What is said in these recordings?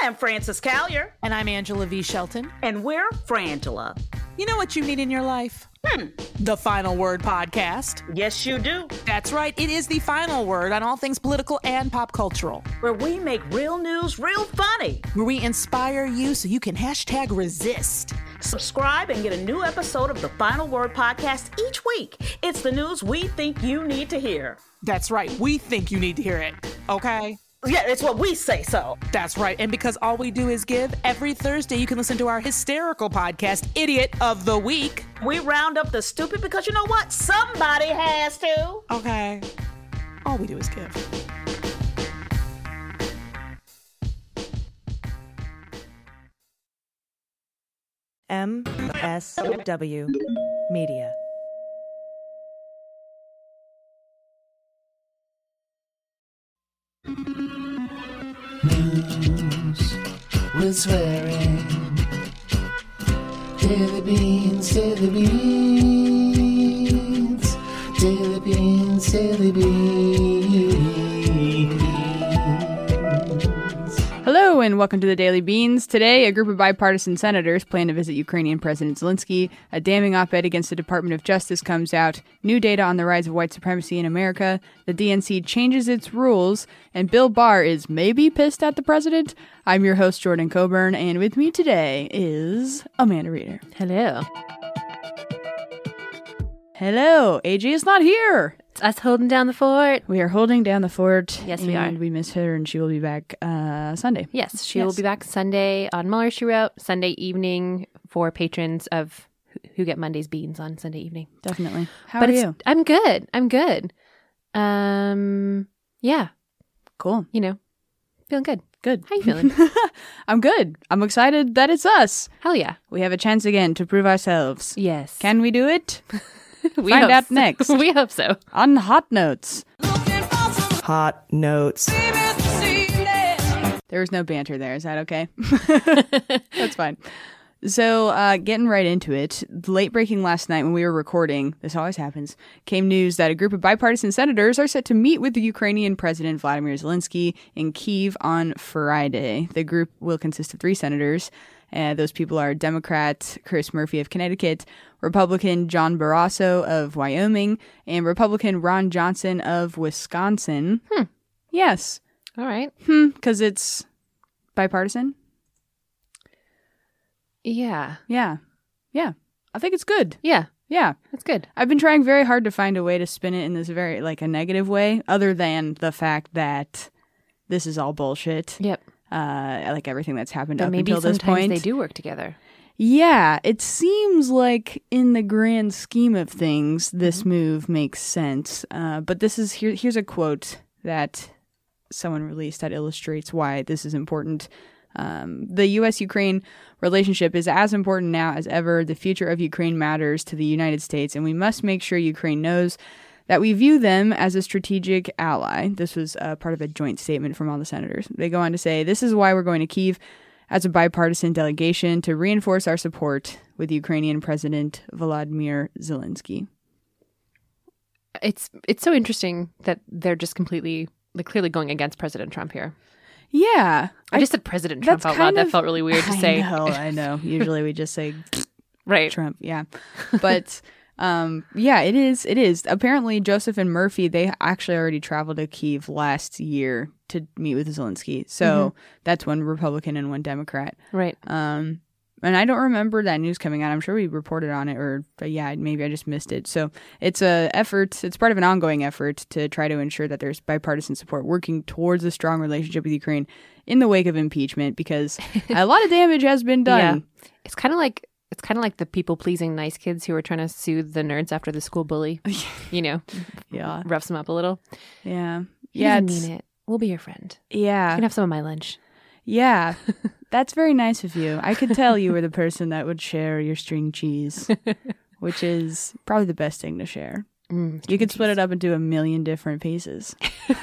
I'm Frances Callier. And I'm Angela V. Shelton. And we're Frangela. You know what you need in your life? The Final Word Podcast. Yes, you do. That's right. It is the final word on all things political and pop cultural. Where we make real news real funny. Where we inspire you so you can #resist. Subscribe and get a new episode of the Final Word Podcast each week. It's the news we think you need to hear. That's right. We think you need to hear it. Okay? Yeah, it's what we say so. That's right. And because all we do is give, every Thursday you can listen to our hysterical podcast, Idiot of the Week. We round up the stupid because you know what? Somebody has to. Okay. All we do is give. MSW Media. News with swearing. Daily beans, daily beans. Daily beans, daily beans. Hello and welcome to the Daily Beans. Today, a group of bipartisan senators plan to visit Ukrainian President Zelensky. A damning op-ed against the Department of Justice comes out. New data on the rise of white supremacy in America. The DNC changes its rules. And Bill Barr is maybe pissed at the president. I'm your host, Jordan Coburn, and with me today is Amanda Reeder. Hello. Hello. AJ is not here. It's us holding down the fort. We are holding down the fort. Yes, we are. And we miss her, and she will be back Sunday. Yes, she will be back Sunday on Mueller, She Wrote, Sunday evening for patrons of who get Monday's beans on Sunday evening. Definitely. How are you? I'm good. Yeah. Cool. You know, feeling good. Good. How you feeling? I'm good. I'm excited that it's us. Hell yeah. We have a chance again to prove ourselves. Yes. Can we do it? we Find out so. next. We hope so. On Hot Notes. Hot Notes. There was no banter there. Is that okay? That's fine. So, getting right into it, late breaking last night when we were recording, this always happens, came news that a group of bipartisan senators are set to meet with the Ukrainian President Vladimir Zelensky in Kyiv on Friday. The group will consist of 3 senators. Those people are Democrat Chris Murphy of Connecticut, Republican John Barrasso of Wyoming, and Republican Ron Johnson of Wisconsin. Yes. All right. Because it's bipartisan? Yeah. Yeah. I think it's good. Yeah. Yeah. That's good. I've been trying very hard to find a way to spin it in this very, a negative way, other than the fact that this is all bullshit. Yep. Like everything that's happened But up maybe until this sometimes point. they do work together. Yeah. It seems like in the grand scheme of things, this move makes sense. But this is, here's a quote that someone released that illustrates why this is important. The U.S.-Ukraine relationship is as important now as ever. The future of Ukraine matters to the United States, and we must make sure Ukraine knows that we view them as a strategic ally. This was part of a joint statement from all the senators. They go on to say, this is why we're going to Kyiv as a bipartisan delegation to reinforce our support with Ukrainian President Volodymyr Zelensky. It's so interesting that they're just completely, clearly going against President Trump here. Yeah. I just said President Trump out loud. That felt really weird to say. I know. Usually we just say right. Trump. Yeah. But yeah, it is. Apparently Joseph and Murphy, they actually already traveled to Kyiv last year to meet with Zelensky. So that's one Republican and one Democrat. Right. And I don't remember that news coming out. I'm sure we reported on it, maybe I just missed it. So it's a effort. It's part of an ongoing effort to try to ensure that there's bipartisan support working towards a strong relationship with Ukraine in the wake of impeachment, because a lot of damage has been done. Yeah. It's kind of like the people-pleasing nice kids who are trying to soothe the nerds after the school bully. Yeah. Roughs them up a little. Yeah. You didn't mean it. We'll be your friend. Yeah. You can have some of my lunch. Yeah. That's very nice of you. I could tell you were the person that would share your string cheese, which is probably the best thing to share. You could split it up into 1 million different pieces.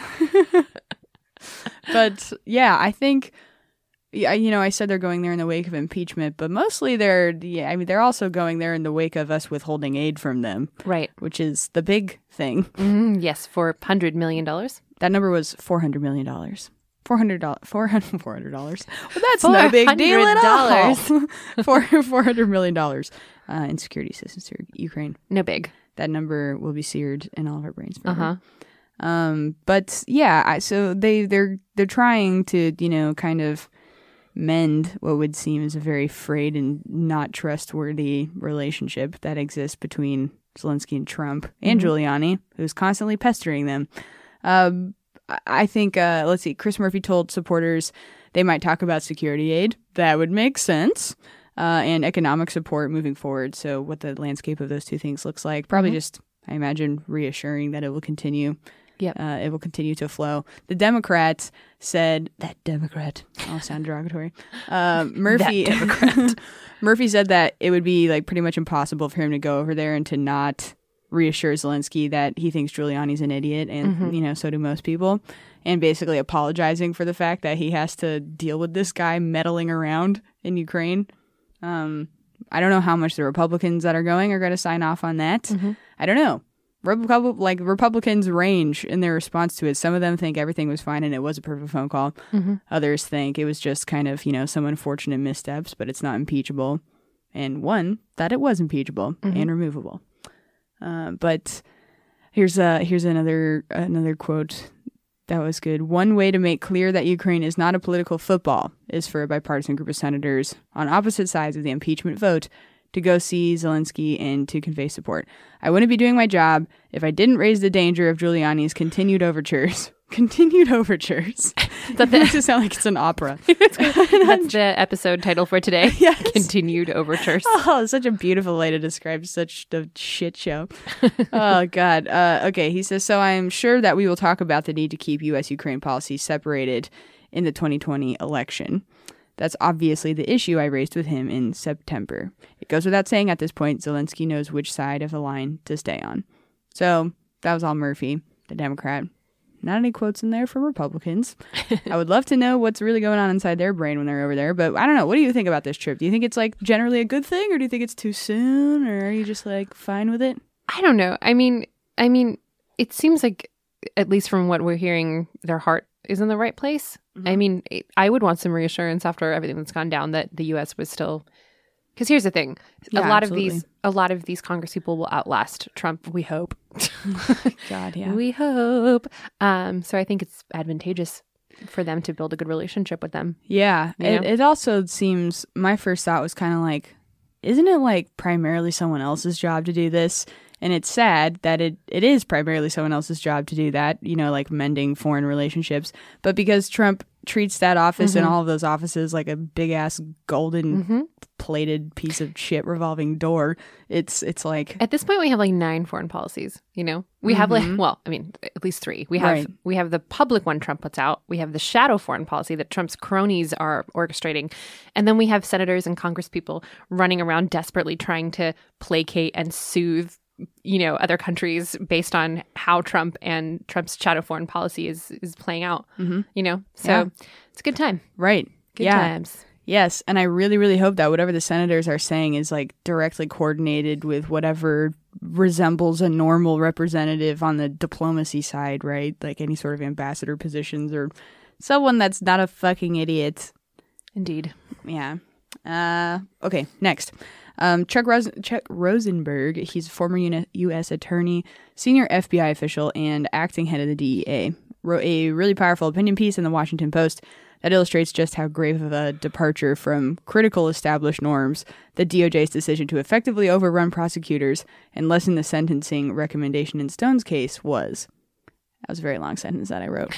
But yeah, I think, I said they're going there in the wake of impeachment, but mostly they're also going there in the wake of us withholding aid from them. Right. Which is the big thing. Yes, for $100 million. That number was $400 million. $400. Well, that's no big deal at all. $400 million in security assistance to Ukraine. No big. That number will be seared in all of our brains forever. Uh-huh. But yeah, so they're trying to, kind of mend what would seem as a very frayed and not trustworthy relationship that exists between Zelensky and Trump and Giuliani, who's constantly pestering them. I think, let's see, Chris Murphy told supporters they might talk about security aid. That would make sense. And economic support moving forward. So what the landscape of those two things looks like. Probably just, I imagine, reassuring that it will continue. Yep. It will continue to flow. The Democrats said, that Democrat, all sound derogatory. Murphy, That Democrat. Murphy said that it would be like pretty much impossible for him to go over there and to not reassure Zelensky that he thinks Giuliani's an idiot, and so do most people, and basically apologizing for the fact that he has to deal with this guy meddling around in Ukraine. I don't know how much the Republicans that are going are going to sign off on that. I don't know. Republicans range in their response to it. Some of them think everything was fine and it was a perfect phone call. Others think it was just kind of, some unfortunate missteps, but it's not impeachable. And one that it was impeachable and removable. But here's another quote that was good. One way to make clear that Ukraine is not a political football is for a bipartisan group of senators on opposite sides of the impeachment vote to go see Zelensky and to convey support. I wouldn't be doing my job if I didn't raise the danger of Giuliani's continued overtures. That makes it sound like it's an opera. That's the episode title for today. Yes. Continued overtures. Oh, such a beautiful way to describe such a shit show. Oh, God. Okay, he says, so I'm sure that we will talk about the need to keep U.S.-Ukraine policy separated in the 2020 election. That's obviously the issue I raised with him in September. It goes without saying at this point, Zelensky knows which side of the line to stay on. So that was all Murphy, the Democrat. Not any quotes in there for Republicans. I would love to know what's really going on inside their brain when they're over there. But I don't know. What do you think about this trip? Do you think it's like generally a good thing, or do you think it's too soon, or are you just like fine with it? I don't know. I mean, it seems like, at least from what we're hearing, their heart is in the right place. I mean, I would want some reassurance after everything that's gone down that the U.S. was still. Because here's the thing: Yeah, a lot of these Congress people will outlast Trump. We hope. God, yeah. We hope. So I think it's advantageous for them to build a good relationship with them. Yeah. You know? It also seems, my first thought was kind of like, isn't it like primarily someone else's job to do this? And it's sad that it is primarily someone else's job to do that, like mending foreign relationships. But because Trump treats that office and all of those offices like a big ass golden plated piece of shit revolving door, it's like At this point, we have like 9 foreign policies. We have at least 3. We have the public one Trump puts out. We have the shadow foreign policy that Trump's cronies are orchestrating, and then we have senators and Congress people running around desperately trying to placate and soothe other countries based on how Trump and Trump's shadow foreign policy is playing out. So it's a good time. Right. Good times. Yes. And I really, really hope that whatever the senators are saying is like directly coordinated with whatever resembles a normal representative on the diplomacy side, right? Like any sort of ambassador positions or someone that's not a fucking idiot. Indeed. Yeah. Okay. Next. Chuck Rosenberg, he's a former U.S. attorney, senior FBI official, and acting head of the DEA, wrote a really powerful opinion piece in the Washington Post that illustrates just how grave of a departure from critical established norms the DOJ's decision to effectively overrun prosecutors and lessen the sentencing recommendation in Stone's case was. That was a very long sentence that I wrote.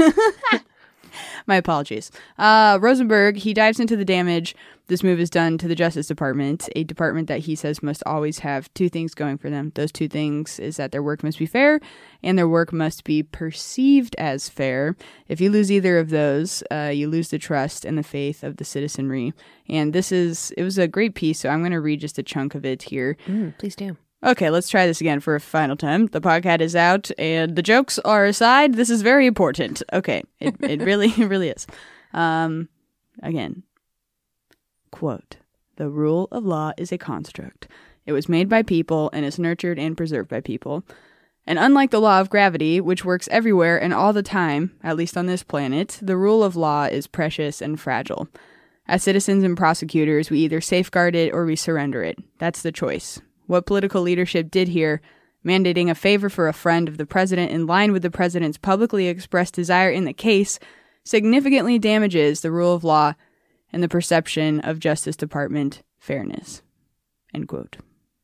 My apologies. Rosenberg, he dives into the damage this move has done to the Justice Department, a department that he says must always have 2 things going for them. Those 2 things is that their work must be fair and their work must be perceived as fair. If you lose either of those, you lose the trust and the faith of the citizenry. And it was a great piece, so I'm going to read just a chunk of it here. Please do. Okay, let's try this again for a final time. The podcast is out and the jokes are aside. This is very important. Okay, it really is. Again, quote, "The rule of law is a construct. It was made by people and is nurtured and preserved by people. And unlike the law of gravity, which works everywhere and all the time, at least on this planet, the rule of law is precious and fragile. As citizens and prosecutors, we either safeguard it or we surrender it. That's the choice. What political leadership did here, mandating a favor for a friend of the president in line with the president's publicly expressed desire in the case, significantly damages the rule of law and the perception of Justice Department fairness. End quote.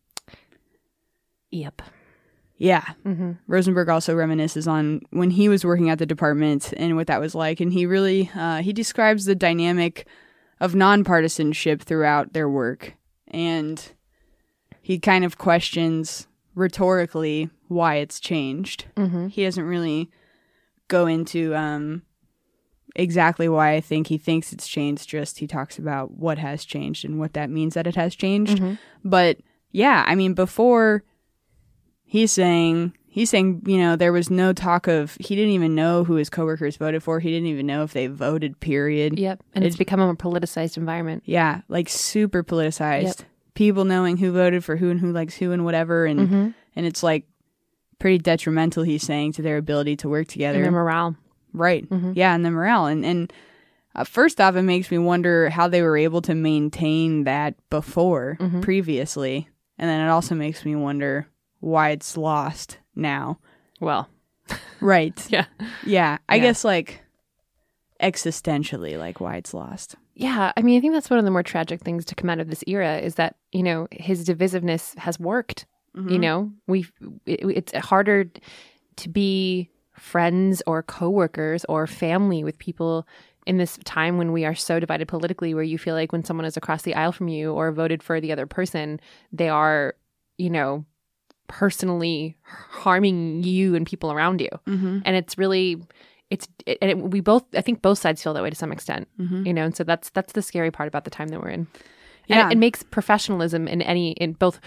Yep. Yeah. Mm-hmm. Rosenberg also reminisces on when he was working at the department and what that was like. And he really, he describes the dynamic of nonpartisanship throughout their work. And he kind of questions rhetorically why it's changed. Mm-hmm. He doesn't really go into exactly why I think he thinks it's changed. Just he talks about what has changed and what that means that it has changed. Mm-hmm. But yeah, I mean, before he's saying, you know, there was no talk of, he didn't even know who his coworkers voted for. He didn't even know if they voted, period. Yep. And it's become a more politicized environment. Yeah, like super politicized. Yep. People knowing who voted for who and who likes who and whatever. And and it's like pretty detrimental, he's saying, to their ability to work together. And their morale. Right. Mm-hmm. Yeah, and the morale. And first off, it makes me wonder how they were able to maintain that before, previously. And then it also makes me wonder why it's lost now. Well. Right. Yeah. Yeah. I guess like existentially, like why it's lost. Yeah. I mean, I think that's one of the more tragic things to come out of this era is that, you know, his divisiveness has worked. Mm-hmm. You know, it's harder to be friends or coworkers or family with people in this time when we are so divided politically, where you feel like when someone is across the aisle from you or voted for the other person, they are, you know, personally harming you and people around you. Mm-hmm. And it's really, I think both sides feel that way to some extent, you know, and so that's the scary part about the time that we're in. And Yeah. it makes professionalism in both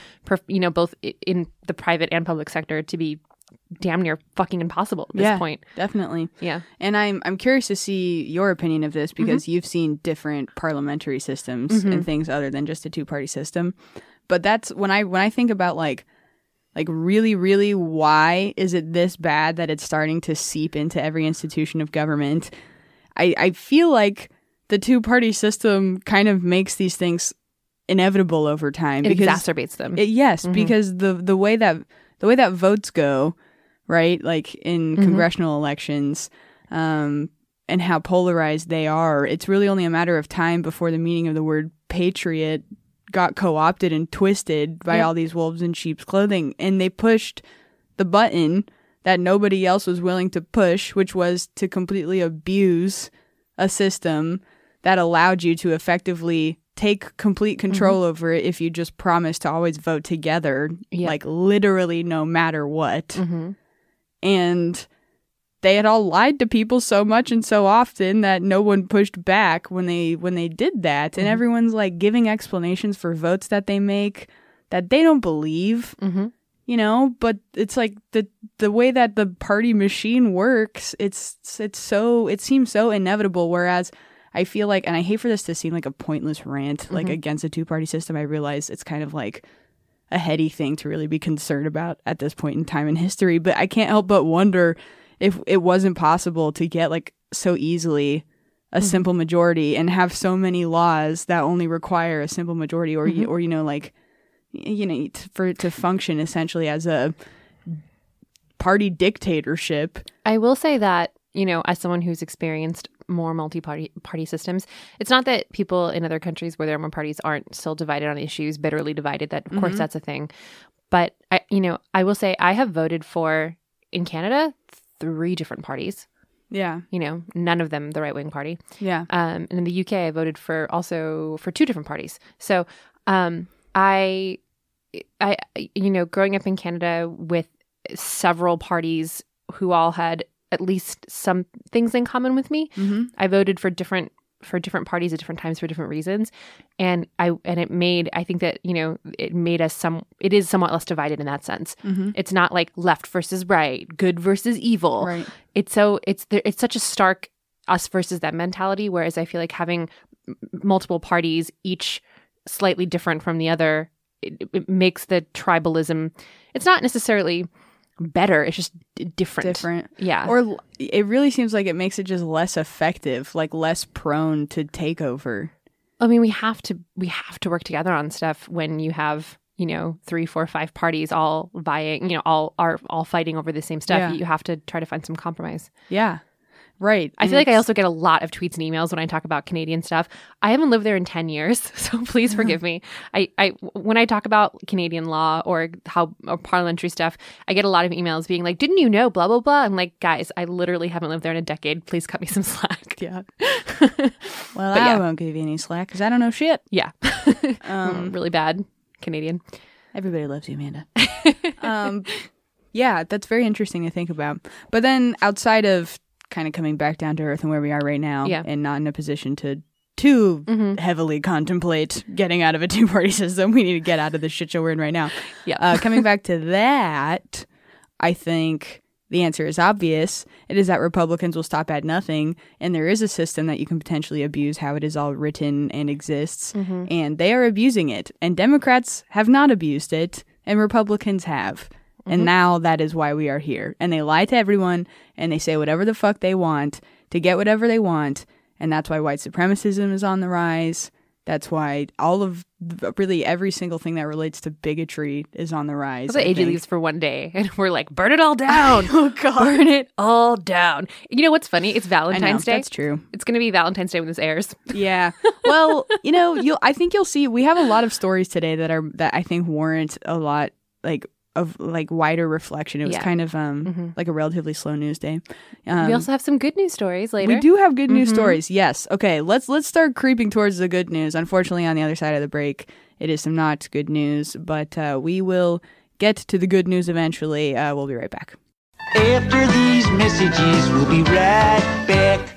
in the private and public sector to be damn near fucking impossible at this point. Definitely. Yeah. And I'm curious to see your opinion of this because you've seen different parliamentary systems and things other than just a two-party system. But that's when I think about like really, really why is it this bad that it's starting to seep into every institution of government? I feel like the two-party system kind of makes these things inevitable over time. It exacerbates them. Because the way that votes go, right, like in congressional elections, and how polarized they are, it's really only a matter of time before the meaning of the word patriot got co-opted and twisted by all these wolves in sheep's clothing. And they pushed the button that nobody else was willing to push, which was to completely abuse a system that allowed you to effectively take complete control over it if you just promised to always vote together, like literally no matter what. And they had all lied to people so much and so often that no one pushed back when they did that. And everyone's like giving explanations for votes that they make that they don't believe, you know, but it's like the way that the party machine works, it seems so inevitable. Whereas I feel like, and I hate for this to seem like a pointless rant, like against a two-party system, I realize it's kind of like a heady thing to really be concerned about at this point in time in history. But I can't help but wonder if it wasn't possible to get like so easily a simple majority and have so many laws that only require a simple majority, or you know, like, you know, for it to function essentially as a party dictatorship. I will say that, you know, as someone who's experienced more multi-party systems, it's not that people in other countries where there are more parties aren't still divided on issues, bitterly divided. That, of course, that's a thing. But, I will say I have voted for, in Canada, 3 different parties. Yeah. You know, none of them the right-wing party. Yeah. And in the UK, I voted for 2 different parties. So I growing up in Canada with several parties who all had at least some things in common with me, I voted for different parties at different times for different reasons, and it made, I think that, you know, it made us it is somewhat less divided in that sense. It's not like left versus right, good versus evil. Right. It's such a stark us versus them mentality. Whereas I feel like having multiple parties, each slightly different from the other, it makes the tribalism. It's not necessarily better. It's just different. Yeah. Or it really seems like it makes it just less effective, like less prone to take over. I mean, we have to work together on stuff when you have, 3, 4, 5 parties all vying, all fighting over the same stuff. Yeah. You have to try to find some compromise. Yeah. Right. I feel like I also get a lot of tweets and emails when I talk about Canadian stuff. I haven't lived there in 10 years, so please forgive me. When I talk about Canadian law or parliamentary stuff, I get a lot of emails being like, didn't you know, blah, blah, blah. I'm like, guys, I literally haven't lived there in a decade. Please cut me some slack. Yeah. Well, I won't give you any slack because I don't know shit. Yeah. Really bad Canadian. Everybody loves you, Amanda. Yeah, that's very interesting to think about. But then outside of kind of coming back down to earth and where we are right now and not in a position to too heavily contemplate getting out of a two-party system. We need to get out of the shit show we're in right now. Yeah. Coming back to that, I think the answer is obvious. It is that Republicans will stop at nothing, and there is a system that you can potentially abuse how it is all written and exists, and they are abusing it. And Democrats have not abused it, and Republicans have. And now that is why we are here. And they lie to everyone, and they say whatever the fuck they want to get whatever they want. And that's why white supremacism is on the rise. That's why really every single thing that relates to bigotry is on the rise. So AG leaves for one day, and we're like, burn it all down. Oh, God. Burn it all down. You know what's funny? It's Valentine's Day. That's true. It's going to be Valentine's Day when this airs. Yeah. Well, I think you'll see. We have a lot of stories today that I think warrant a lot of wider reflection. It was kind of like a relatively slow news day. We also have some good news stories later. We do have good news stories. Yes. Okay. Let's start creeping towards the good news. Unfortunately, on the other side of the break, it is some not good news, but we will get to the good news eventually. We'll be right back. After these messages, we'll be right back.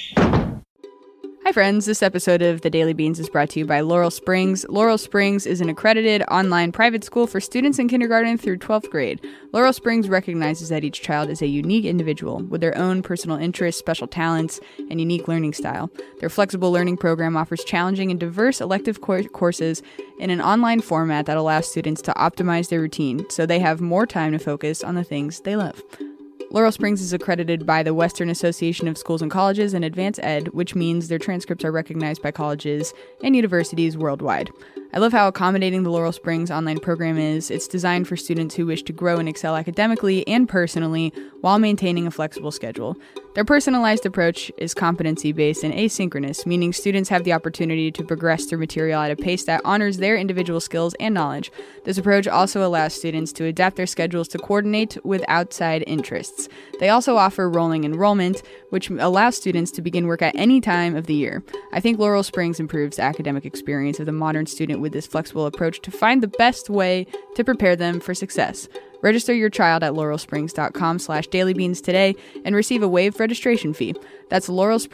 Hi friends, this episode of The Daily Beans is brought to you by Laurel Springs. Laurel Springs is an accredited online private school for students in kindergarten through 12th grade. Laurel Springs recognizes that each child is a unique individual with their own personal interests, special talents, and unique learning style. Their flexible learning program offers challenging and diverse elective courses in an online format that allows students to optimize their routine so they have more time to focus on the things they love. Laurel Springs is accredited by the Western Association of Schools and Colleges and Advanced Ed, which means their transcripts are recognized by colleges and universities worldwide. I love how accommodating the Laurel Springs online program is. It's designed for students who wish to grow and excel academically and personally while maintaining a flexible schedule. Their personalized approach is competency-based and asynchronous, meaning students have the opportunity to progress through material at a pace that honors their individual skills and knowledge. This approach also allows students to adapt their schedules to coordinate with outside interests. They also offer rolling enrollment, which allows students to begin work at any time of the year. I think Laurel Springs improves the academic experience of the modern student with this flexible approach to find the best way to prepare them for success. Register your child at laurelsprings.com/dailybeans today and receive a waived registration fee. That's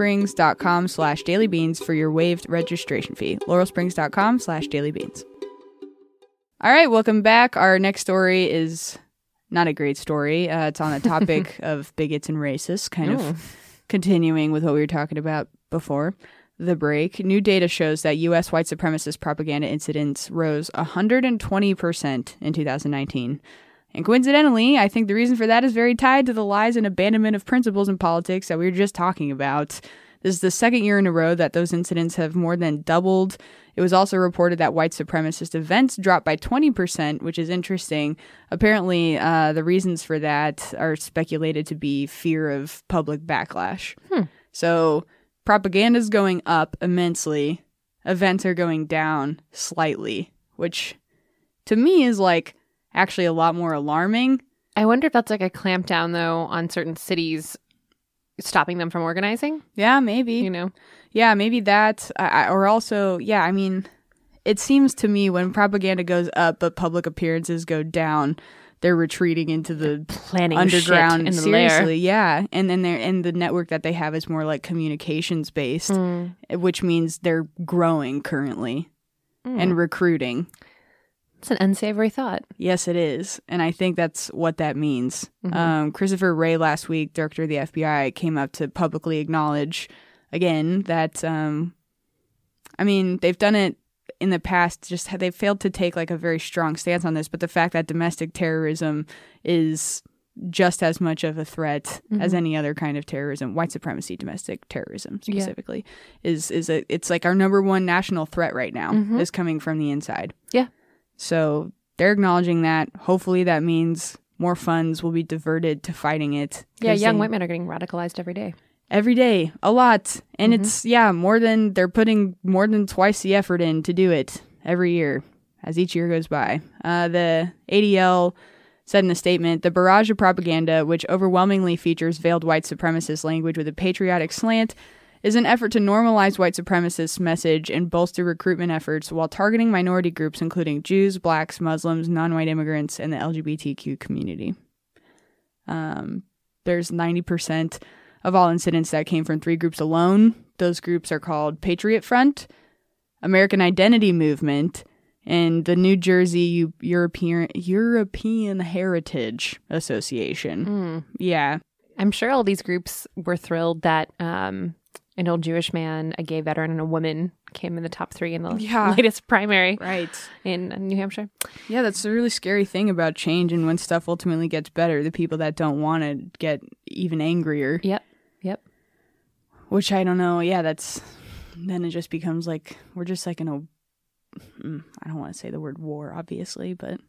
laurelsprings.com/dailybeans for your waived registration fee. laurelsprings.com/dailybeans. All right, welcome back. Our next story is not a great story. It's on the topic of bigots and racists, kind of continuing with what we were talking about before the break. New data shows that U.S. white supremacist propaganda incidents rose 120% in 2019. And coincidentally, I think the reason for that is very tied to the lies and abandonment of principles in politics that we were just talking about. This is the second year in a row that those incidents have more than doubled. It was also reported that white supremacist events dropped by 20%, which is interesting. Apparently, the reasons for that are speculated to be fear of public backlash. So propaganda is going up immensely. Events are going down slightly, which to me is actually a lot more alarming. I wonder if that's a clampdown, though, on certain cities, stopping them from organizing. Yeah, maybe. Yeah, maybe that. Or also, I mean, it seems to me when propaganda goes up but public appearances go down, they're retreating into the planning underground. Shit in the seriously, lair. Yeah. And then the network that they have is more communications based, which means they're growing currently and recruiting. It's an unsavory thought. Yes, it is. And I think that's what that means. Christopher Wray last week, director of the FBI, came up to publicly acknowledge again that, they've done it in the past, just they've failed to take a very strong stance on this. But the fact that domestic terrorism is just as much of a threat as any other kind of terrorism. White supremacy, domestic terrorism specifically, it's like our number one national threat right now is coming from the inside. Yeah. So they're acknowledging that. Hopefully that means more funds will be diverted to fighting it. Yeah, young white men are getting radicalized every day. Every day, a lot. And it's, they're putting more than twice the effort in to do it every year as each year goes by. The ADL said in a statement, the barrage of propaganda, which overwhelmingly features veiled white supremacist language with a patriotic slant, is an effort to normalize white supremacist message and bolster recruitment efforts while targeting minority groups including Jews, blacks, Muslims, non-white immigrants, and the LGBTQ community. There's 90% of all incidents that came from 3 groups alone. Those groups are called Patriot Front, American Identity Movement, and the New Jersey European Heritage Association. Yeah. I'm sure all these groups were thrilled that an old Jewish man, a gay veteran, and a woman came in the top 3 in the latest primary in New Hampshire. Yeah, that's a really scary thing about change, and when stuff ultimately gets better, the people that don't want it get even angrier. Yep. Which I don't know. Yeah, then it just becomes like, we're just like in a, I don't want to say the word war, obviously, but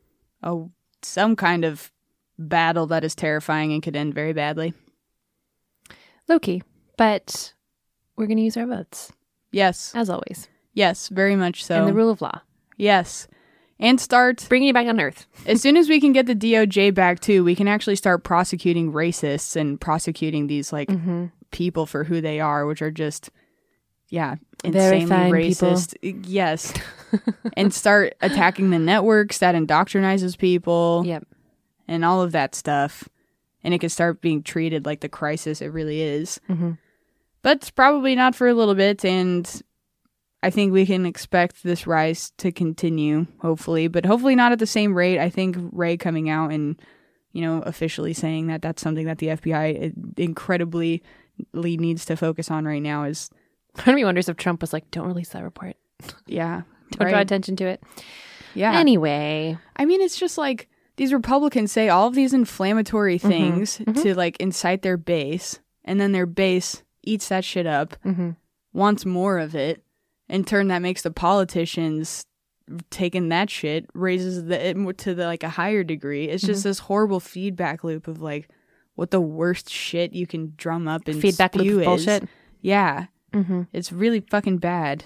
some kind of battle that is terrifying and could end very badly. Low-key, but we're going to use our votes. Yes. As always. Yes, very much so. And the rule of law. Yes. And start bringing it back on earth. As soon as we can get the DOJ back too, we can actually start prosecuting racists and prosecuting these people for who they are, which are just, insanely racist. People. Yes. And start attacking the networks that indoctrinizes people. Yep. And all of that stuff. And it can start being treated like the crisis it really is. But it's probably not for a little bit, and I think we can expect this rise to continue, hopefully, but hopefully not at the same rate. I think Wray coming out and, officially saying that that's something that the FBI incredibly needs to focus on right now is... Part of me wonders if Trump was like, don't release that report. Yeah. Don't draw attention to it. Yeah. Anyway. I mean, it's just like these Republicans say all of these inflammatory things to like incite their base, and then their base eats that shit up, wants more of it. In turn, that makes the politicians taking that shit raises it to like a higher degree. It's just this horrible feedback loop of like what the worst shit you can drum up and feedback loop of bullshit. Yeah, it's really fucking bad.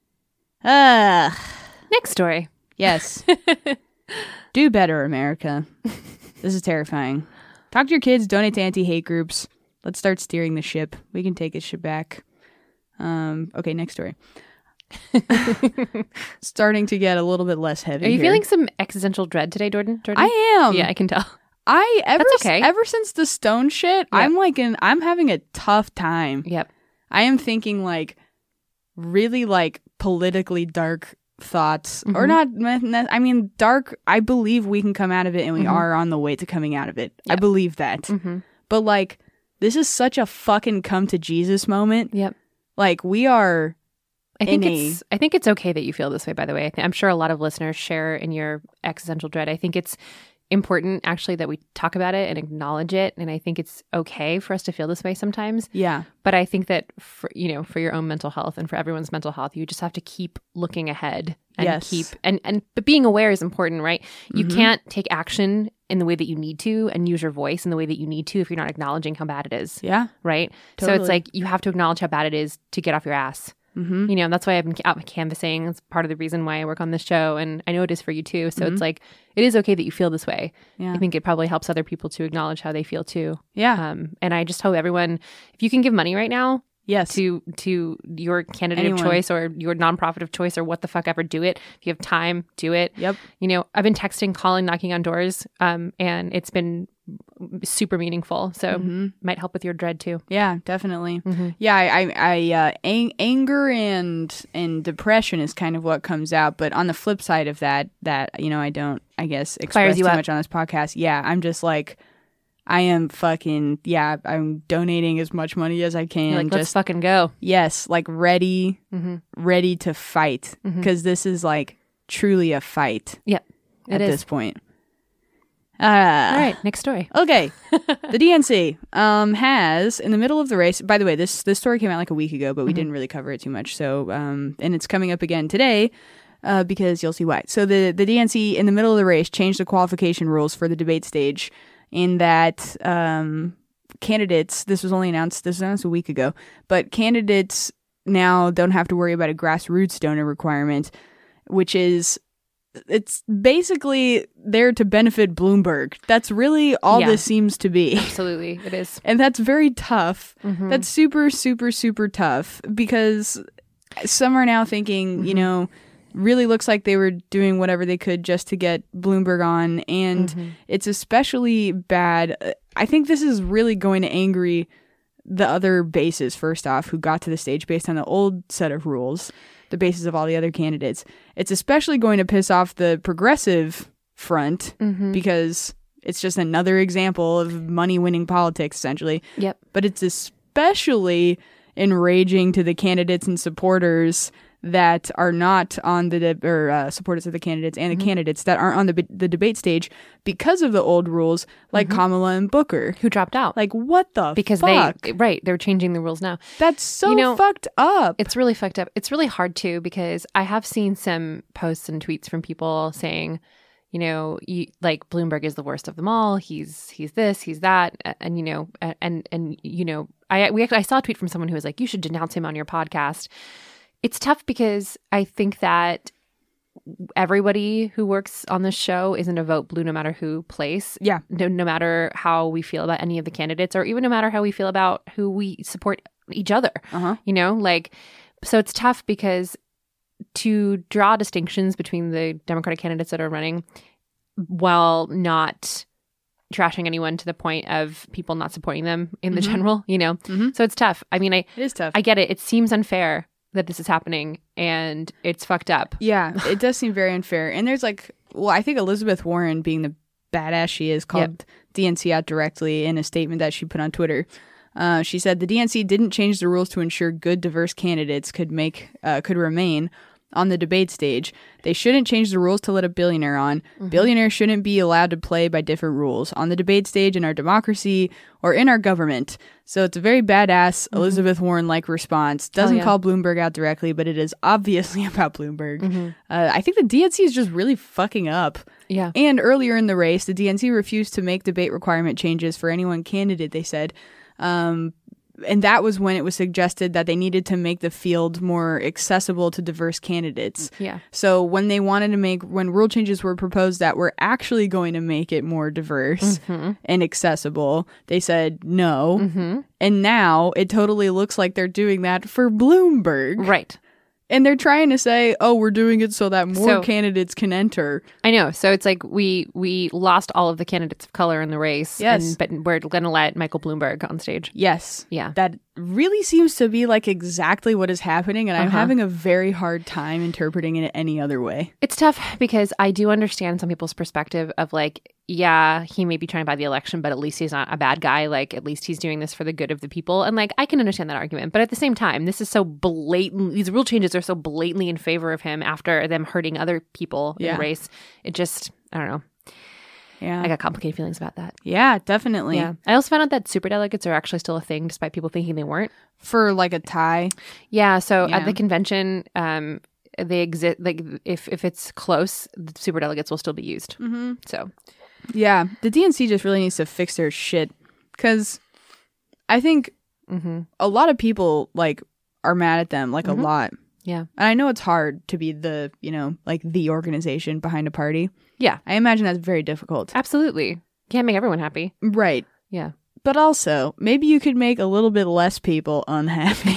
Next story. Yes. Do better, America. This is terrifying. Talk to your kids. Donate to anti-hate groups. Let's start steering the ship. We can take this ship back. Okay, next story. Starting to get a little bit less heavy. Are you here. feeling some existential dread today, Jordan? I am. Yeah, I can tell. Ever since the Stone shit, yep. I'm having a tough time. Yep. I am thinking like really like politically dark thoughts or not. I mean, dark. I believe we can come out of it, and we are on the way to coming out of it. Yep. I believe that. But like, this is such a fucking come to Jesus moment. Yep. Like we are. I think it's okay that you feel this way, by the way. I'm sure a lot of listeners share in your existential dread. I think it's important, actually, that we talk about it and acknowledge it. And I think it's okay for us to feel this way sometimes. Yeah. But I think that, for your own mental health and for everyone's mental health, you just have to keep looking ahead and but being aware is important, right? You can't take action in the way that you need to and use your voice in the way that you need to if you're not acknowledging how bad it is. Yeah. Right? Totally. So it's like you have to acknowledge how bad it is to get off your ass. That's why I've been out canvassing. It's part of the reason why I work on this show, and I know it is for you too. So it's like, it is okay that you feel this way. Yeah. I think it probably helps other people to acknowledge how they feel too. Yeah. And I just hope everyone, if you can give money right now, yes, to your candidate of choice or your nonprofit of choice or what the fuck ever, do it. If you have time, do it. Yep. I've been texting, calling, knocking on doors, and it's been super meaningful. So might help with your dread too. Yeah, definitely. Yeah, I anger and depression is kind of what comes out. But on the flip side of that I don't, I guess, express too much on this podcast. Yeah, I'm just like, I am fucking, I'm donating as much money as I can. You're like, let's fucking go. Yes, like ready to fight. Because this is like truly a fight. Yep, at this point. All right, next story. Okay. The DNC has, in the middle of the race, by the way, this story came out like a week ago, but we didn't really cover it too much. So, and it's coming up again today because you'll see why. So the DNC, in the middle of the race, changed the qualification rules for the debate stage in that candidates, this was announced a week ago, but candidates now don't have to worry about a grassroots donor requirement, which is... It's basically there to benefit Bloomberg. That's really all this seems to be. Absolutely, it is. And that's very tough. That's super, super, super tough because some are now thinking, you know, really looks like they were doing whatever they could just to get Bloomberg on. And it's especially bad. I think this is really going to angry the other bases, first off, who got to the stage based on the old set of rules. The basis of all the other candidates. It's especially going to piss off the progressive front because it's just another example of money-winning politics, essentially. Yep. But it's especially enraging to the candidates and supporters that are not on the supporters of the candidates and the candidates that aren't on the debate stage because of the old rules, like Kamala and Booker, Who dropped out. like what the because fuck? they're changing the rules now. That's so fucked up. It's really fucked up. It's really hard too because I have seen some posts and tweets from people saying, you know, like Bloomberg is the worst of them all. He's this, he's that, and you know, and you know, I saw a tweet from someone who was like, you should denounce him on your podcast. It's tough because I think that everybody who works on this show isn't a vote blue no matter who plays. Yeah. No matter how we feel about any of the candidates or even no matter how we feel about who we support each other. You know, like, so it's tough because to draw distinctions between the Democratic candidates that are running while not trashing anyone to the point of people not supporting them in the general, you know? So it's tough. I mean, it is tough. I get it. It seems unfair that this is happening and it's fucked up. Yeah, it does seem very unfair. And there's like, well, I think Elizabeth Warren, being the badass she is, called DNC out directly in a statement that she put on Twitter. She said the DNC didn't change the rules to ensure good, diverse candidates could remain on the debate stage. They shouldn't change the rules to let a billionaire on. Billionaires shouldn't be allowed to play by different rules on the debate stage, in our democracy, or in our government. So it's a very badass Elizabeth Warren-like response. Doesn't call Bloomberg out directly, but it is obviously about Bloomberg. I think the DNC is just really fucking up. Yeah. And earlier in the race, the DNC refused to make debate requirement changes for any one candidate, they said. And that was when it was suggested that they needed to make the field more accessible to diverse candidates. Yeah. So when rule changes were proposed that were actually going to make it more diverse and accessible, they said no. And now it totally looks like they're doing that for Bloomberg. Right. And they're trying to say, oh, we're doing it so that more candidates can enter. I know. So it's like we lost all of the candidates of color in the race. Yes. But we're going to let Michael Bloomberg on stage. Yes. Yeah. That really seems to be like exactly what is happening. And I'm having a very hard time interpreting it any other way. It's tough because I do understand some people's perspective of like, yeah, he may be trying to buy the election, but at least he's not a bad guy. Like, at least he's doing this for the good of the people. And like, I can understand that argument. But at the same time, this is so blatant. These rule changes are so blatantly in favor of him after them hurting other people in the race. It just, I don't know. Yeah. I got complicated feelings about that. Yeah, definitely. Yeah. I also found out that superdelegates are actually still a thing despite people thinking they weren't. For like a tie. Yeah. So at the convention, they exist. Like if it's close, the superdelegates will still be used. So. Yeah, the DNC just really needs to fix their shit because I think a lot of people like are mad at them, like a lot. Yeah, and I know it's hard to be the like the organization behind a party. Yeah, I imagine that's very difficult. Absolutely, can't make everyone happy. Right. Yeah, but also maybe you could make a little bit less people unhappy.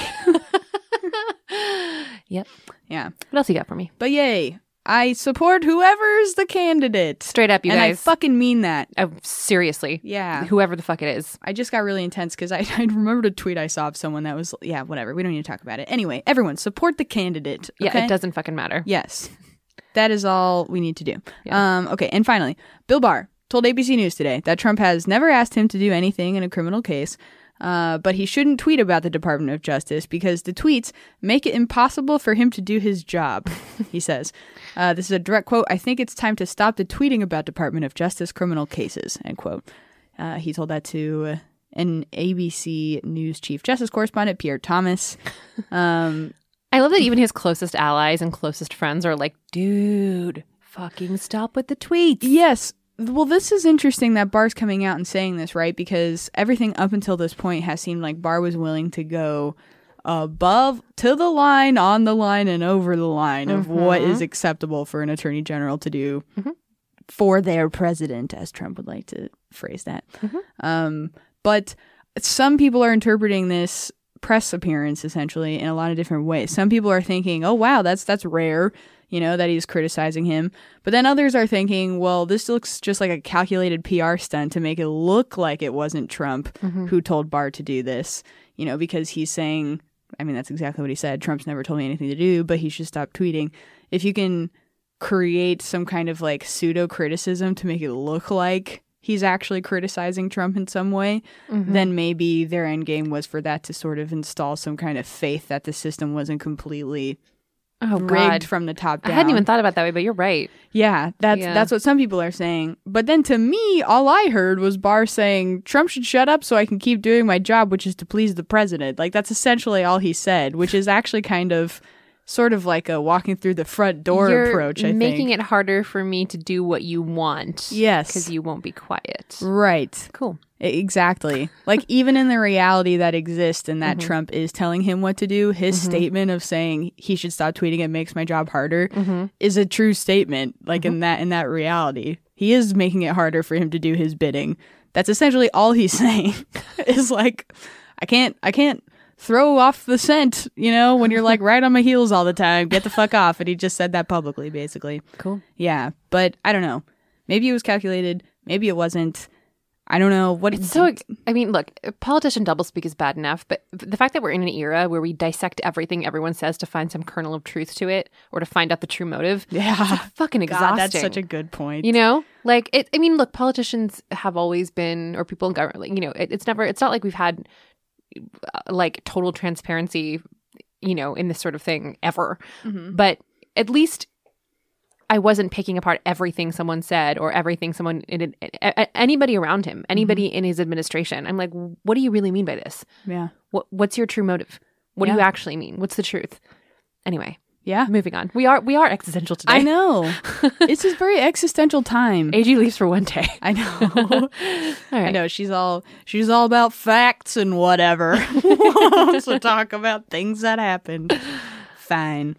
Yep. Yeah. What else you got for me? But yay. I support whoever's the candidate. Straight up, you guys. And I fucking mean that. Seriously. Yeah. Whoever the fuck it is. I just got really intense because I remembered a tweet I saw of someone that was, whatever. We don't need to talk about it. Anyway, everyone, support the candidate. Okay? Yeah, it doesn't fucking matter. Yes. That is all we need to do. Yeah. Okay, and finally, Bill Barr told ABC News today that Trump has never asked him to do anything in a criminal case, But he shouldn't tweet about the Department of Justice because the tweets make it impossible for him to do his job, he says. This is a direct quote. I think it's time to stop the tweeting about Department of Justice criminal cases, end quote. He told that to an ABC News Chief Justice correspondent, Pierre Thomas. I love that even his closest allies and closest friends are like, dude, fucking stop with the tweets. Yes. Well, this is interesting that Barr's coming out and saying this, right? Because everything up until this point has seemed like Barr was willing to go above, to the line, on the line, and over the line of what is acceptable for an attorney general to do for their president, as Trump would like to phrase that. But some people are interpreting this press appearance essentially in a lot of different ways. Some people are thinking, oh wow, that's rare, you know, that he's criticizing him. But then others are thinking, well, this looks just like a calculated PR stunt to make it look like it wasn't Trump who told Barr to do this, you know, because he's saying, I mean, that's exactly what he said. Trump's never told me anything to do, but he should stop tweeting. If you can create some kind of like pseudo criticism to make it look like he's actually criticizing Trump in some way, then maybe their end game was for that to sort of install some kind of faith that the system wasn't completely rigged from the top down. I hadn't even thought about that way, but you're right. Yeah, that's what some people are saying. But then to me, all I heard was Barr saying, Trump should shut up so I can keep doing my job, which is to please the president. Like, that's essentially all he said, which is actually kind of sort of like a walking through the front door approach, I think. You're making it harder for me to do what you want. Yes. Because you won't be quiet. Right. Cool. Exactly. Like, even in the reality that exists and that Trump is telling him what to do, his statement of saying he should stop tweeting, it makes my job harder, is a true statement. Like, in that reality, he is making it harder for him to do his bidding. That's essentially all he's saying. Is like, I can't throw off the scent, you know, when you're like right on my heels all the time. Get the fuck off. And he just said that publicly, basically. Cool. Yeah. But I don't know. Maybe it was calculated. Maybe it wasn't. I don't know. I mean, look, politician doublespeak is bad enough, but the fact that we're in an era where we dissect everything everyone says to find some kernel of truth to it or to find out the true motive. Yeah. It's like fucking exhausting. God, that's such a good point. You know, like I mean, look, politicians have always been, or people in government, like, you know, it's not like we've had like total transparency, you know, in this sort of thing ever. But at least I wasn't picking apart everything someone said or everything anybody around him, anybody in his administration. I'm like, what do you really mean by this? Yeah. What's your true motive? What do you actually mean? What's the truth? Anyway. Yeah. Moving on. We are existential today. I know. It's a very existential time. AG leaves for one day. I know. All right. I know. She's all about facts and whatever. Wants to talk about things that happened. Fine.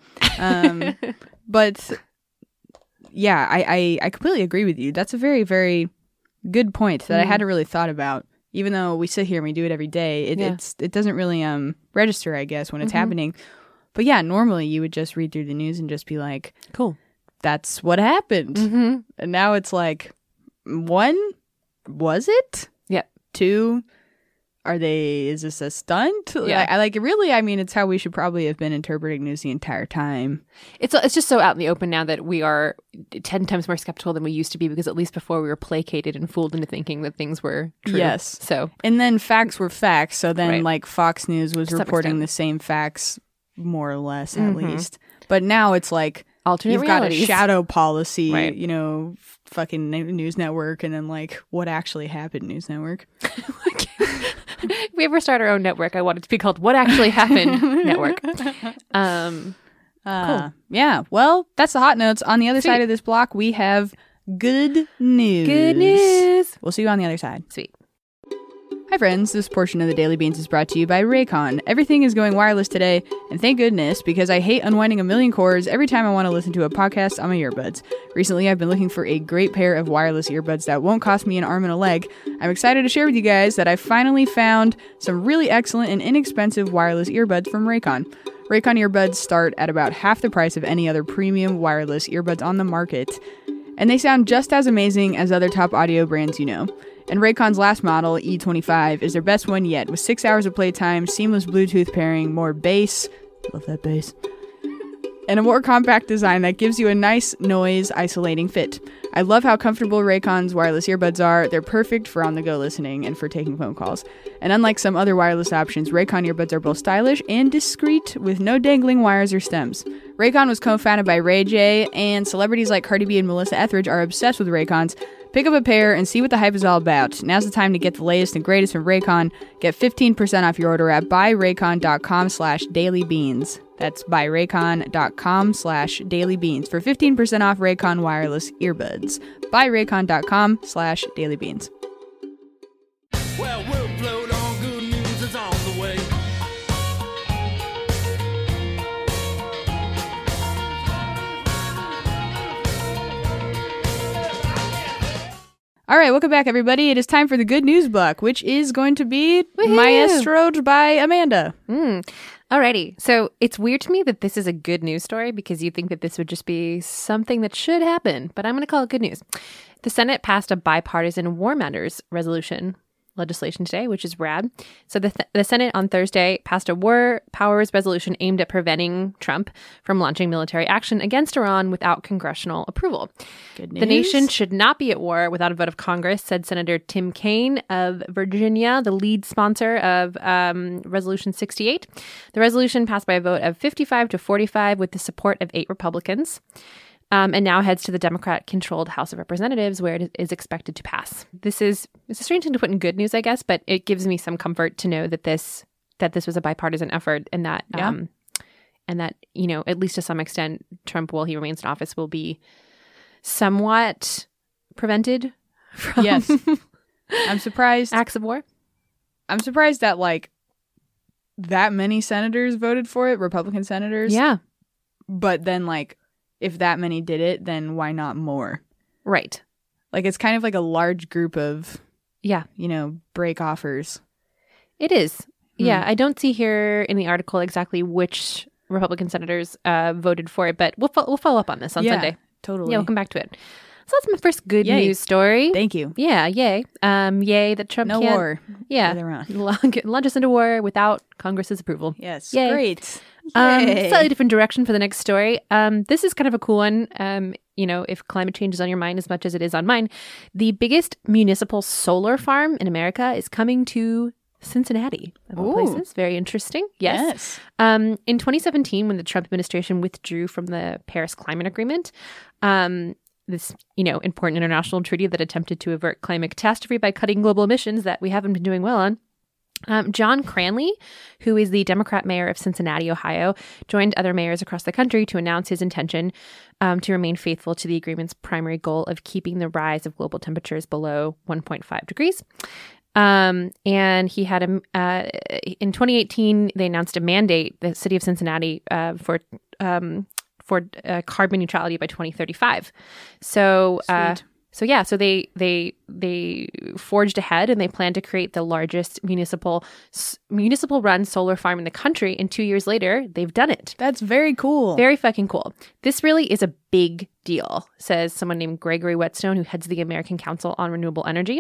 But yeah, I completely agree with you. That's a very, very good point that I hadn't really thought about. Even though we sit here and we do it every day, it doesn't really register, I guess, when it's happening. But yeah, normally you would just read through the news and just be like, cool, that's what happened. And now it's like, 1, was it? Yeah. 2, is this a stunt? Yeah. I mean, it's how we should probably have been interpreting news the entire time. It's just so out in the open now that we are 10 times more skeptical than we used to be, because at least before we were placated and fooled into thinking that things were true. Yes. So, and then facts were facts. So then like Fox News was reporting the same facts, more or less, at least. But now it's like alternate realities. Got a shadow policy, you know, fucking News Network, and then like what actually happened, News Network. If we ever start our own network, I want it to be called What Actually Happened Network. Cool. Yeah. Well, that's the hot notes. On the other side of this block, we have good news. Good news. We'll see you on the other side. Sweet. Hi friends, this portion of the Daily Beans is brought to you by Raycon. Everything is going wireless today, and thank goodness, because I hate unwinding a million cords every time I want to listen to a podcast on my earbuds. Recently, I've been looking for a great pair of wireless earbuds that won't cost me an arm and a leg. I'm excited to share with you guys that I finally found some really excellent and inexpensive wireless earbuds from Raycon. Raycon earbuds start at about half the price of any other premium wireless earbuds on the market, and they sound just as amazing as other top audio brands you know. And Raycon's last model, E25, is their best one yet, with 6 hours of playtime, seamless Bluetooth pairing, more bass, love that bass, and a more compact design that gives you a nice noise isolating fit. I love how comfortable Raycon's wireless earbuds are. They're perfect for on-the-go listening and for taking phone calls. And unlike some other wireless options, Raycon earbuds are both stylish and discreet with no dangling wires or stems. Raycon was co-founded by Ray J, and celebrities like Cardi B and Melissa Etheridge are obsessed with Raycons. Pick up a pair and see what the hype is all about. Now's the time to get the latest and greatest from Raycon. Get 15% off your order at buyraycon.com/dailybeans. That's buyraycon.com/dailybeans for 15% off Raycon wireless earbuds. Buyraycon.com/dailybeans. Well, we'll float on, good news is on the way. All right, welcome back, everybody. It is time for the Good News Block, which is going to be Maestroed by Amanda. Alrighty. So it's weird to me that this is a good news story because you'd think that this would just be something that should happen, but I'm going to call it good news. The Senate passed a bipartisan war matters legislation today, which is rad. So the Senate on Thursday passed a war powers resolution aimed at preventing Trump from launching military action against Iran without congressional approval. Good news. The nation should not be at war without a vote of Congress, said Senator Tim Kaine of Virginia, the lead sponsor of Resolution 68. The resolution passed by a vote of 55 to 45 with the support of 8 Republicans. And now heads to the Democrat-controlled House of Representatives, where it is expected to pass. It's a strange thing to put in good news, I guess, but it gives me some comfort to know that this was a bipartisan effort, and that at least to some extent, Trump, while he remains in office, will be somewhat prevented from Yes. I'm surprised. acts of war. I'm surprised that that many senators voted for it, Republican senators. Yeah, But then if that many did it, then why not more? right. It's kind of like a large group of, Yeah, break offers. it is. Yeah, I don't see here in the article exactly which Republican senators voted for it, but we'll follow up on this on Sunday. Totally. Yeah, we'll come back to it. So that's my first good Yay. news story. Thank you. Yeah, yay. Yay that Trump No can't war. Yeah. with Iran. Launch us into war without Congress's approval. Yes. Yay. Great. Yay. Slightly different direction for the next story. This is kind of a cool one. If climate change is on your mind as much as it is on mine, the biggest municipal solar farm in America is coming to Cincinnati, of all Ooh. places. Very interesting. Yes. In 2017, when the Trump administration withdrew from the Paris Climate Agreement, this, important international treaty that attempted to avert climate catastrophe by cutting global emissions that we haven't been doing well on. John Cranley, who is the Democrat mayor of Cincinnati, Ohio, joined other mayors across the country to announce his intention to remain faithful to the agreement's primary goal of keeping the rise of global temperatures below 1.5 degrees. And he had in 2018, they announced a mandate, the city of Cincinnati, for carbon neutrality by 2035. So they forged ahead, and they plan to create the largest municipal run solar farm in the country. And 2 years later, they've done it. That's very cool. Very fucking cool. This really is a big deal, says someone named Gregory Whetstone, who heads the American Council on Renewable Energy.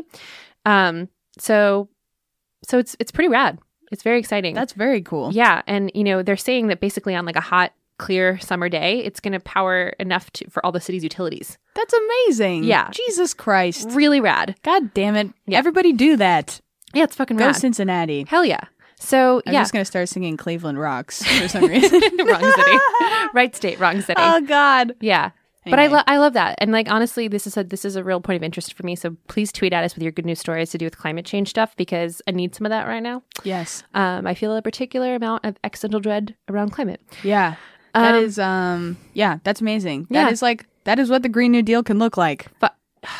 So it's pretty rad. It's very exciting. That's very cool. Yeah, and they're saying that basically on a hot, clear summer day, it's going to power enough for all the city's utilities. That's amazing. Yeah. Jesus Christ. Really rad. God damn it. Yeah. Everybody do that. Yeah, it's fucking Go rad. Cincinnati. Hell yeah. So I'm yeah, just going to start singing Cleveland Rocks for some reason. wrong city, right state, wrong city. Oh, God. Yeah. Anyway. But I love that. And honestly, this is a real point of interest for me. So please tweet at us with your good news stories to do with climate change stuff, because I need some of that right now. Yes. I feel a particular amount of existential dread around climate. Yeah. That is, that's amazing. Yeah. That is what the Green New Deal can look like. But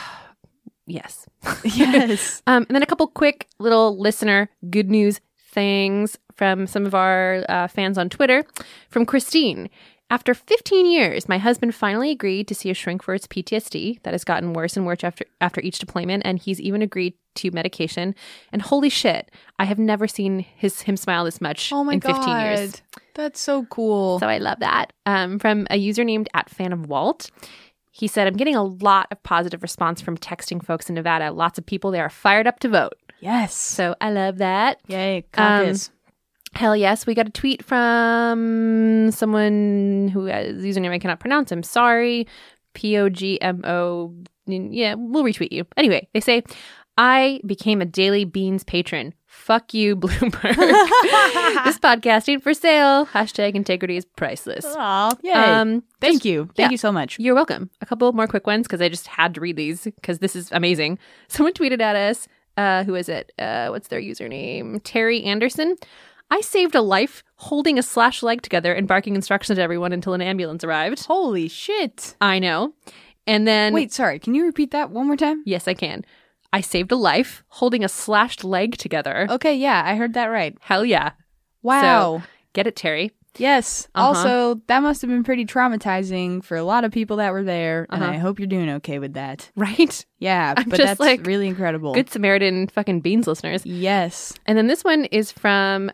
yes. Yes. And then a couple quick little listener good news things from some of our fans on Twitter. From Christine. After 15 years, my husband finally agreed to see a shrink for his PTSD that has gotten worse and worse after each deployment, and he's even agreed to medication. And holy shit, I have never seen him smile this much Oh my in God. 15 years. That's so cool. So I love that. From a user named @fanofwalt. He said, I'm getting a lot of positive response from texting folks in Nevada. Lots of people there are fired up to vote. Yes. So I love that. Yay. Caucus. Hell yes. We got a tweet from someone who has username I cannot pronounce. I'm sorry. POGMO. Yeah, we'll retweet you. Anyway, they say, I became a Daily Beans patron. Fuck you, Bloomberg. This podcast ain't for sale. Hashtag integrity is priceless. Aw, yay. Thank you. Thank you so much. You're welcome. A couple more quick ones because I just had to read these because this is amazing. Someone tweeted at us. Who is it? What's their username? Terry Anderson. I saved a life holding a slashed leg together and barking instructions at everyone until an ambulance arrived. Holy shit. I know. And then... Wait, sorry. Can you repeat that one more time? Yes, I can. I saved a life holding a slashed leg together. Okay, yeah, I heard that right. Hell yeah. Wow. So, get it, Terry. Yes. Also, that must have been pretty traumatizing for a lot of people that were there, and I hope you're doing okay with that. Right? Yeah, I'm but just that's really incredible. Good Samaritan fucking Beans listeners. Yes. And then this one is from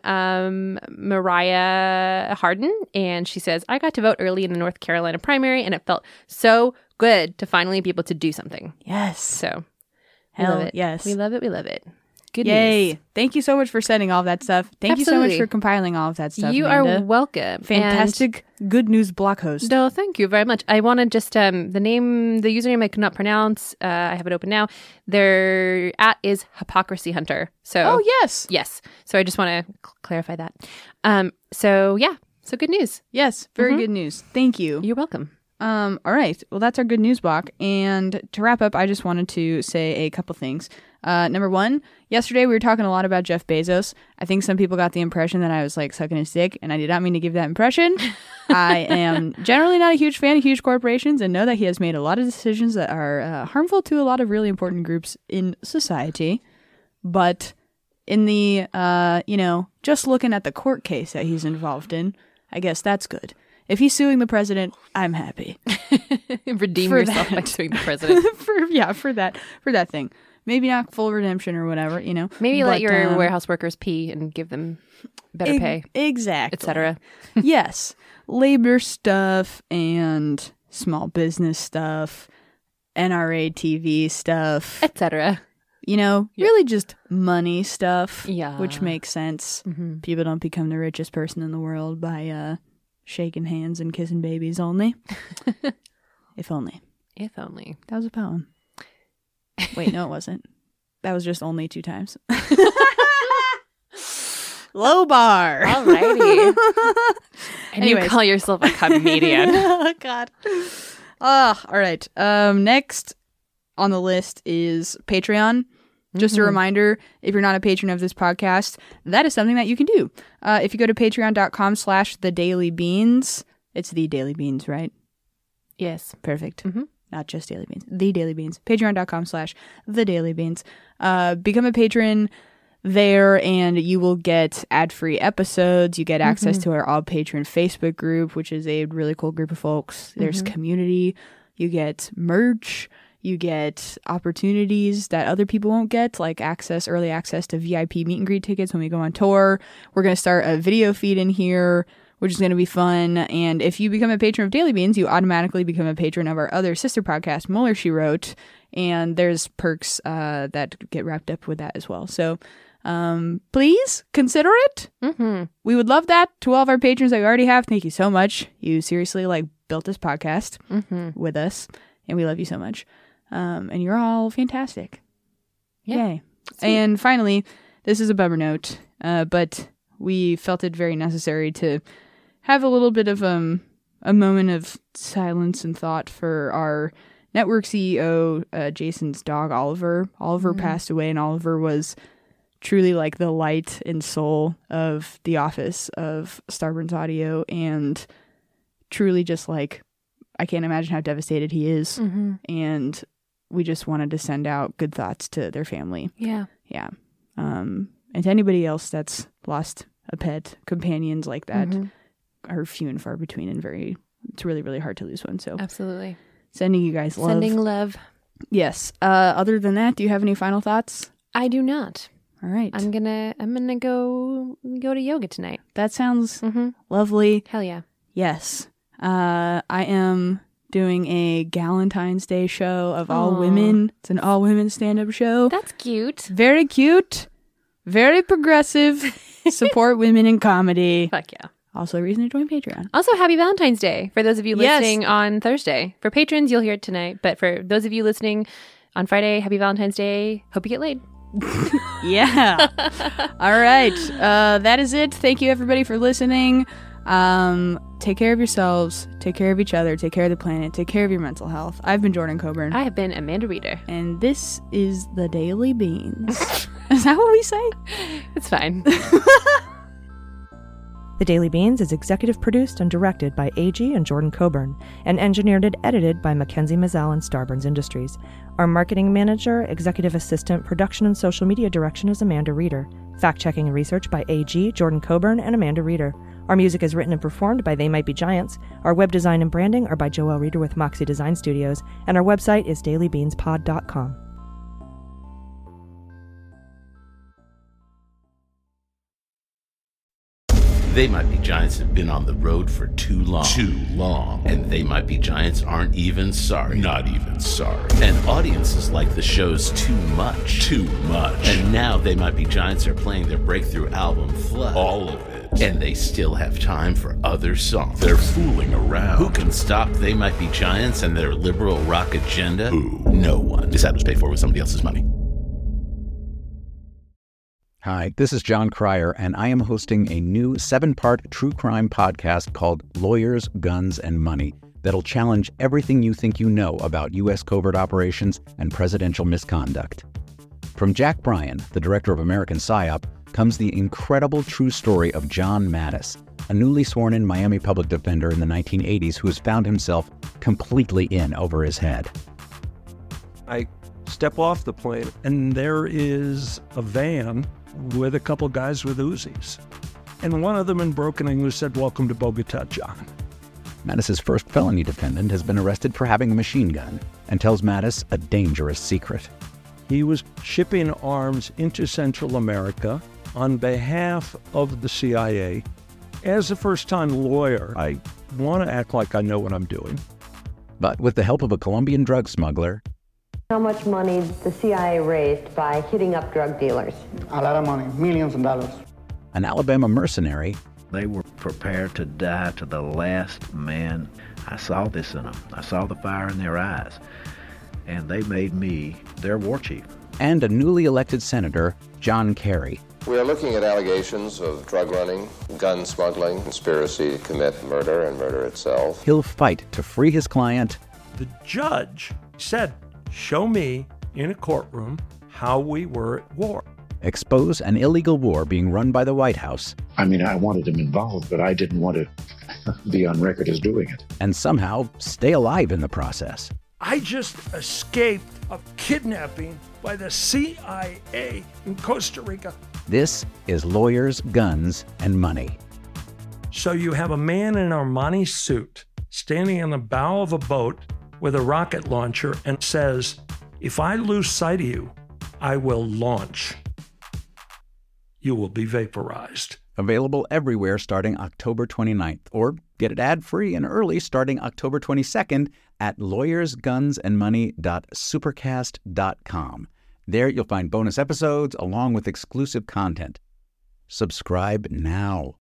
Mariah Harden, and she says, I got to vote early in the North Carolina primary, and it felt so good to finally be able to do something. Yes. So, we Hell love it. yes. We love it. We love it. Good Yay. news. Thank you so much for sending all of that stuff. Thank you so much Absolutely. for compiling all of that stuff, You Amanda. are welcome. Fantastic good news block host. No, thank you very much. I want to just, the username I could not pronounce. I have it open now. Their @ is Hypocrisy Hunter. So, Oh, yes. yes. So I just want to clarify that. So yeah. So good news. Yes. Very good news. Thank you. You're welcome. All right. Well, that's our good news block. And to wrap up, I just wanted to say a couple things. Number one, yesterday we were talking a lot about Jeff Bezos. I think some people got the impression that I was like sucking his dick, and I did not mean to give that impression. I am generally not a huge fan of huge corporations and know that he has made a lot of decisions that are harmful to a lot of really important groups in society. But in the, just looking at the court case that he's involved in, I guess that's good. If he's suing the president, I'm happy. Redeem For yourself that. by suing the president. for that thing. Maybe not full redemption or whatever, Maybe let But, your warehouse workers pee and give them better pay, exactly, etc. Yes, labor stuff and small business stuff, NRA TV stuff, etc. Really just money stuff. Yeah. Which makes sense. People don't become the richest person in the world by shaking hands and kissing babies only. If only. If only. That was a poem. Wait, no, it wasn't. That was just only 2 times. Low bar. Alrighty. And Anyways. you call yourself a comedian. Oh, God. All right. Next on the list is Patreon. Just a reminder, if you're not a patron of this podcast, that is something that you can do. If you go to patreon.com/thedailybeans, it's The Daily Beans, right? Yes. Perfect. Not just Daily Beans. The Daily Beans. Patreon.com/thedailybeans. Become a patron there and you will get ad-free episodes. You get access to our all patron Facebook group, which is a really cool group of folks. There's community. You get merch. You get opportunities that other people won't get, like early access to VIP meet and greet tickets when we go on tour. We're going to start a video feed in here, which is going to be fun. And if you become a patron of Daily Beans, you automatically become a patron of our other sister podcast, Mueller, She Wrote. And there's perks that get wrapped up with that as well. So please consider it. We would love that. To all of our patrons that we already have, thank you so much. You seriously built this podcast with us, and we love you so much. And you're all fantastic. Yeah. Yay. And finally, this is a bummer note, but we felt it very necessary to have a little bit of a moment of silence and thought for our network CEO, Jason's dog, Oliver. Oliver passed away, and Oliver was truly the light and soul of the office of Starburns Audio, and truly just I can't imagine how devastated he is. And we just wanted to send out good thoughts to their family. Yeah. Yeah. And to anybody else that's lost a pet, companions like that are few and far between, and it's really, really hard to lose one. So Absolutely. sending you guys love. Sending love. Yes. Other than that, do you have any final thoughts? I do not. All right. I'm gonna go to yoga tonight. That sounds lovely. Hell yeah. Yes. I am doing a Galentine's Day show of all women. It's an all women stand-up show. That's cute. Very cute. Very progressive. Support women in comedy. Fuck yeah. Also a reason to join Patreon. Also, happy Valentine's Day for those of you Yes. listening on Thursday. For patrons, you'll hear it tonight. But for those of you listening on Friday, happy Valentine's Day. Hope you get laid. Yeah. All right. That is it. Thank you, everybody, for listening. Take care of yourselves. Take care of each other. Take care of the planet. Take care of your mental health. I've been Jordan Coburn. I have been Amanda Reeder. And this is the Daily Beans. Is that what we say? It's fine. The Daily Beans is executive produced and directed by A.G. and Jordan Coburn, and engineered and edited by Mackenzie Mazzell and Starburns Industries. Our marketing manager, executive assistant, production and social media direction is Amanda Reeder. Fact-checking and research by A.G., Jordan Coburn, and Amanda Reeder. Our music is written and performed by They Might Be Giants. Our web design and branding are by Joelle Reeder with Moxie Design Studios, and our website is dailybeanspod.com. They Might Be Giants have been on the road for too long. Too long. And They Might Be Giants aren't even sorry. Not even sorry. And audiences like the shows too much. Too much. And now They Might Be Giants are playing their breakthrough album, Flood. All of it. And they still have time for other songs. They're fooling around. Who can stop They Might Be Giants and their liberal rock agenda? Who? No one. This ad was paid for with somebody else's money. Hi, this is John Cryer, and I am hosting a new 7-part true crime podcast called Lawyers, Guns, and Money that'll challenge everything you think you know about U.S. covert operations and presidential misconduct. From Jack Bryan, the director of American PSYOP, comes the incredible true story of John Mattis, a newly sworn-in Miami public defender in the 1980s who has found himself completely in over his head. I step off the plane, and there is a van with a couple guys with Uzis. And one of them in broken English said, "Welcome to Bogota, John." Mattis's first felony defendant has been arrested for having a machine gun and tells Mattis a dangerous secret. He was shipping arms into Central America on behalf of the CIA. As a first-time lawyer, I want to act like I know what I'm doing. But with the help of a Colombian drug smuggler, how much money the CIA raised by hitting up drug dealers? A lot of money, millions of dollars. An Alabama mercenary, they were prepared to die to the last man. I saw this in them. I saw the fire in their eyes. And they made me their war chief. And a newly elected senator, John Kerry. We are looking at allegations of drug running, gun smuggling, conspiracy to commit murder and murder itself. He'll fight to free his client. The judge said, "Show me in a courtroom how we were at war." Expose an illegal war being run by the White House. I mean, I wanted him involved, but I didn't want to be on record as doing it. And somehow stay alive in the process. I just escaped a kidnapping by the CIA in Costa Rica. This is Lawyers, Guns, and Money. So you have a man in an Armani suit standing on the bow of a boat with a rocket launcher and says, "If I lose sight of you, I will launch. You will be vaporized." Available everywhere starting October 29th, or get it ad-free and early starting October 22nd at lawyersgunsandmoney.supercast.com. There you'll find bonus episodes along with exclusive content. Subscribe now.